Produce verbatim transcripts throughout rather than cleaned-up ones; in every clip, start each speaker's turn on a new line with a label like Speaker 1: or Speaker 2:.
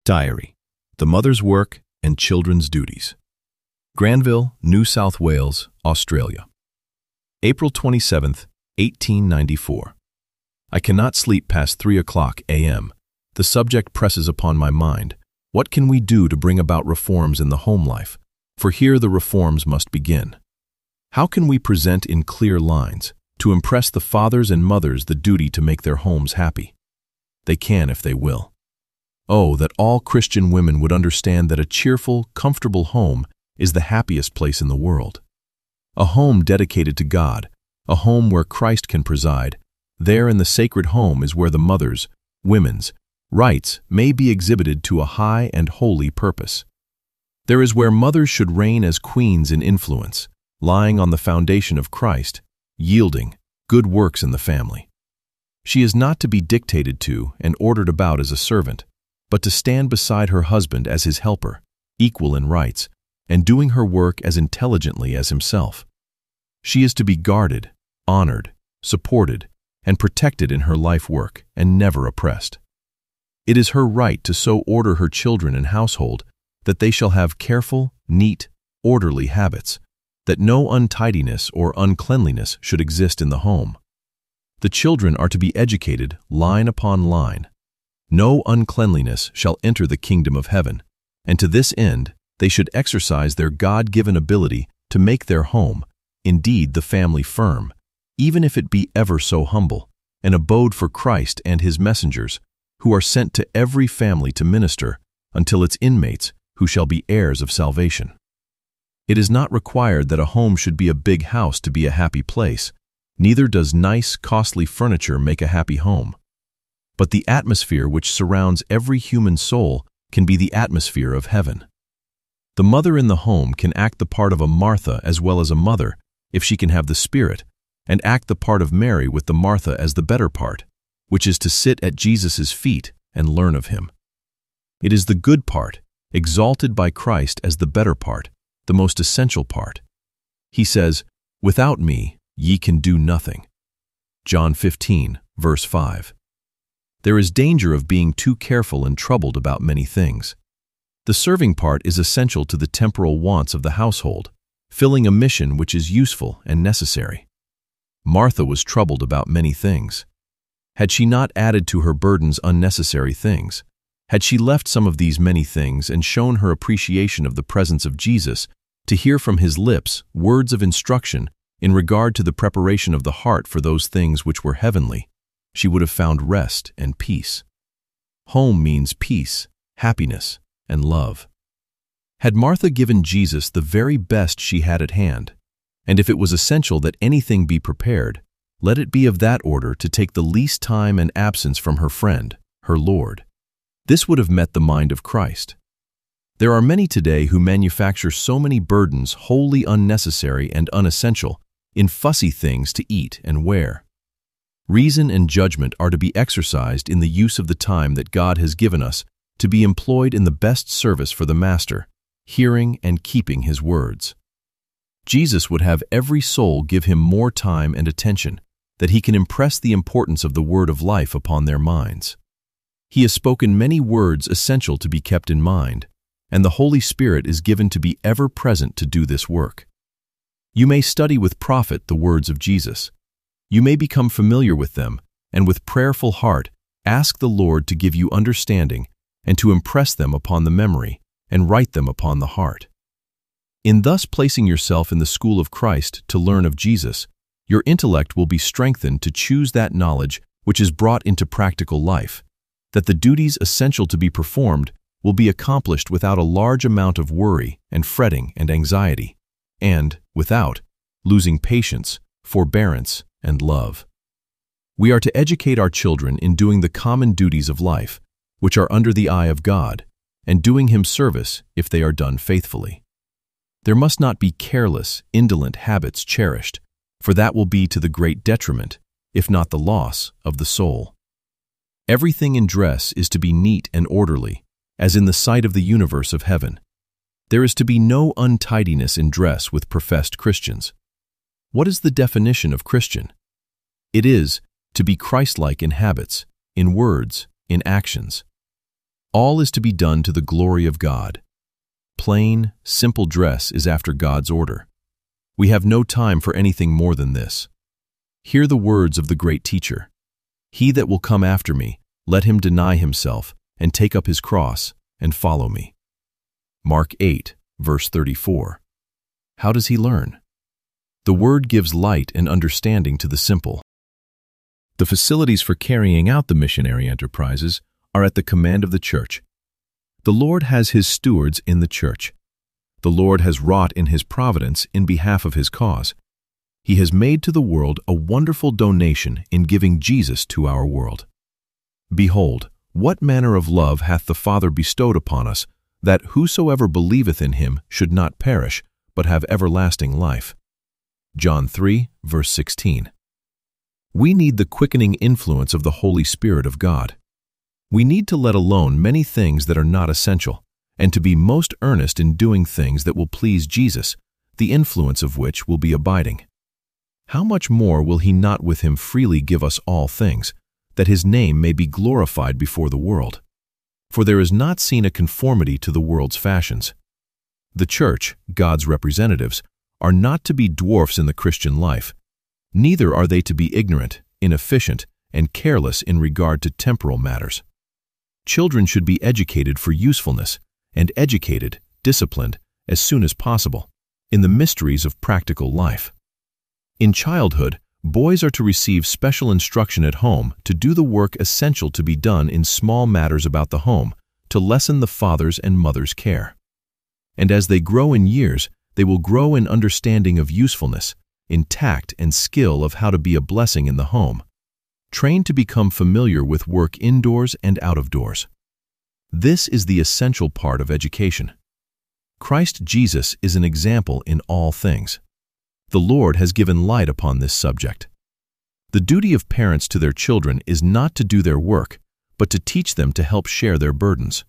Speaker 1: Diary: The Mother's Work and Children's Duties. Granville, New South Wales, Australia. April twenty-seventh, eighteen ninety-four. I cannot sleep past three o'clock a m The subject presses upon my mind. What can we do to bring about reforms in the home life? For here the reforms must begin. How can we present in clear lines to impress the fathers and mothers the duty to make their homes happy? They can if they will. Oh, that all Christian women would understand that a cheerful, comfortable home is the happiest place in the world. A home dedicated to God, a home where Christ can preside. There in the sacred home is where the mother's, women's, rights may be exhibited to a high and holy purpose. There is where mothers should reign as queens in influence, lying on the foundation of Christ, yielding good works in the family. She is not to be dictated to and ordered about as a servant, but to stand beside her husband as his helper, equal in rights, and doing her work as intelligently as himself. She is to be guarded, honored, supported, and protected in her life work, and never oppressed. It is her right to so order her children and household that they shall have careful, neat, orderly habits, that no untidiness or uncleanliness should exist in the home. The children are to be educated line upon line. No uncleanliness shall enter the kingdom of heaven, and to this end they should exercise their God-given ability to make their home, indeed the family firm, even if it be ever so humble, an abode for Christ and his messengers, who are sent to every family to minister until its inmates, who shall be heirs of salvation. It is not required that a home should be a big house to be a happy place, neither does nice, costly furniture make a happy home. But the atmosphere which surrounds every human soul can be the atmosphere of heaven. The mother in the home can act the part of a Martha as well as a mother, if she can have the Spirit, and act the part of Mary with the Martha as the better part, which is to sit at Jesus' feet and learn of him. It is the good part, exalted by Christ as the better part, the most essential part. He says, "Without me ye can do nothing." John fifteen, verse five. There is danger of being too careful and troubled about many things. The serving part is essential to the temporal wants of the household, filling a mission which is useful and necessary. Martha was troubled about many things. Had she not added to her burdens unnecessary things? Had she left some of these many things and shown her appreciation of the presence of Jesus to hear from his lips words of instruction in regard to the preparation of the heart for those things which were heavenly, she would have found rest and peace. Home means peace, happiness, and love. Had Martha given Jesus the very best she had at hand, and if it was essential that anything be prepared, let it be of that order to take the least time and absence from her friend, her Lord. This would have met the mind of Christ. There are many today who manufacture so many burdens wholly unnecessary and unessential in fussy things to eat and wear. Reason and judgment are to be exercised in the use of the time that God has given us to be employed in the best service for the Master, hearing and keeping his words. Jesus would have every soul give him more time and attention, that he can impress the importance of the word of life upon their minds. He has spoken many words essential to be kept in mind, and the Holy Spirit is given to be ever present to do this work. You may study with profit the words of Jesus. You may become familiar with them, and with prayerful heart ask the Lord to give you understanding and to impress them upon the memory and write them upon the heart. In thus placing yourself in the school of Christ to learn of Jesus, your intellect will be strengthened to choose that knowledge which is brought into practical life, that the duties essential to be performed will be accomplished without a large amount of worry and fretting and anxiety, and, without, losing patience, forbearance, and love. We are to educate our children in doing the common duties of life, which are under the eye of God, and doing him service if they are done faithfully. There must not be careless, indolent habits cherished, for that will be to the great detriment, if not the loss, of the soul. Everything in dress is to be neat and orderly, as in the sight of the universe of heaven. There is to be no untidiness in dress with professed Christians. What is the definition of Christian? It is to be Christ-like in habits, in words, in actions. All is to be done to the glory of God. Plain, simple dress is after God's order. We have no time for anything more than this. Hear the words of the great teacher. He that will come after me, let him deny himself, and take up his cross, and follow me. Mark eight, verse thirty-four. How does he learn? The Word gives light and understanding to the simple. The facilities for carrying out the missionary enterprises are at the command of the church. The Lord has his stewards in the church. The Lord has wrought in his providence in behalf of his cause. He has made to the world a wonderful donation in giving Jesus to our world. Behold, what manner of love hath the Father bestowed upon us, that whosoever believeth in him should not perish, but have everlasting life. John three, verse sixteen. We need the quickening influence of the Holy Spirit of God. We need to let alone many things that are not essential, and to be most earnest in doing things that will please Jesus, the influence of which will be abiding. How much more will he not with him freely give us all things, that his name may be glorified before the world? For there is not seen a conformity to the world's fashions. The church, God's representatives, are not to be dwarfs in the Christian life. Neither are they to be ignorant, inefficient, and careless in regard to temporal matters. Children should be educated for usefulness, and educated, disciplined, as soon as possible, in the mysteries of practical life. In childhood, boys are to receive special instruction at home to do the work essential to be done in small matters about the home, to lessen the father's and mother's care. And as they grow in years, they will grow in understanding of usefulness, in tact and skill of how to be a blessing in the home, trained to become familiar with work indoors and out of doors. This is the essential part of education. Christ Jesus is an example in all things. The Lord has given light upon this subject. The duty of parents to their children is not to do their work, but to teach them to help share their burdens.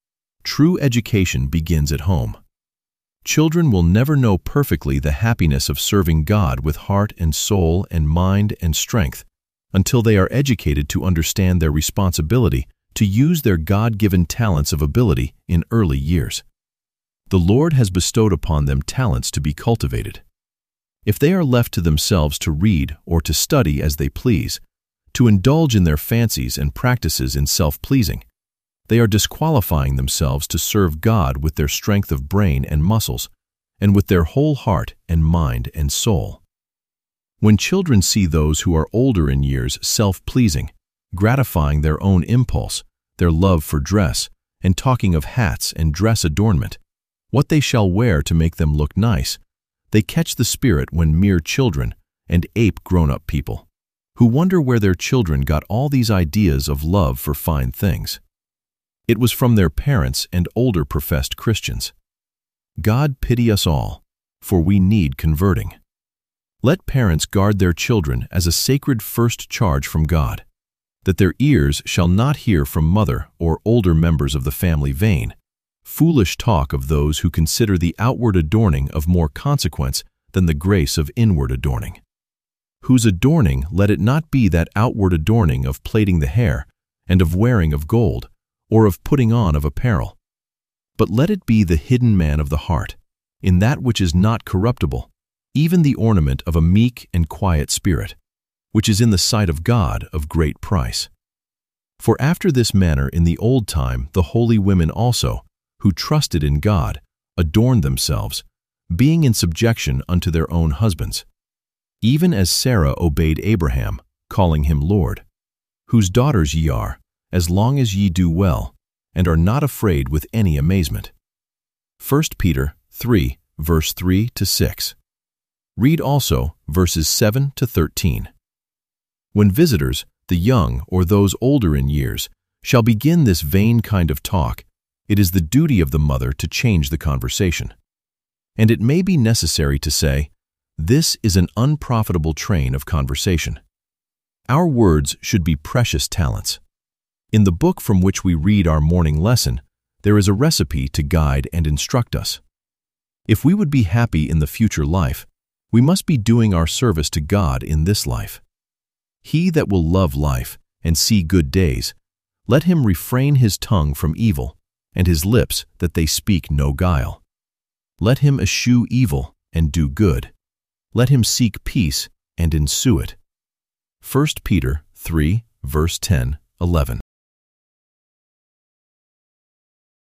Speaker 1: True education begins at home. Children will never know perfectly the happiness of serving God with heart and soul and mind and strength until they are educated to understand their responsibility to use their God-given talents of ability in early years. The Lord has bestowed upon them talents to be cultivated. If they are left to themselves to read or to study as they please, to indulge in their fancies and practices in self-pleasing, they are disqualifying themselves to serve God with their strength of brain and muscles, and with their whole heart and mind and soul. When children see those who are older in years self-pleasing, gratifying their own impulse, their love for dress, and talking of hats and dress adornment, what they shall wear to make them look nice, they catch the spirit when mere children and ape grown-up people, who wonder where their children got all these ideas of love for fine things. It was from their parents and older professed Christians. God pity us all, for we need converting. Let parents guard their children as a sacred first charge from God, that their ears shall not hear from mother or older members of the family vain, foolish talk of those who consider the outward adorning of more consequence than the grace of inward adorning. Whose adorning let it not be that outward adorning of plaiting the hair, and of wearing of gold, or of putting on of apparel. But let it be the hidden man of the heart, in that which is not corruptible, even the ornament of a meek and quiet spirit, which is in the sight of God of great price. For after this manner in the old time the holy women also, who trusted in God, adorned themselves, being in subjection unto their own husbands, even as Sarah obeyed Abraham, calling him Lord, whose daughters ye are, as long as ye do well, and are not afraid with any amazement. First Peter three, verse three to six. Read also verses seven to thirteen. When visitors, the young or those older in years, shall begin this vain kind of talk, it is the duty of the mother to change the conversation. And it may be necessary to say, this is an unprofitable train of conversation. Our words should be precious talents. In the book from which we read our morning lesson, there is a recipe to guide and instruct us. If we would be happy in the future life, we must be doing our service to God in this life. He that will love life and see good days Let him refrain his tongue from evil, and his lips that they speak no guile. Let him eschew evil and do good. Let him seek peace and ensue it. First Peter three, verse ten, eleven.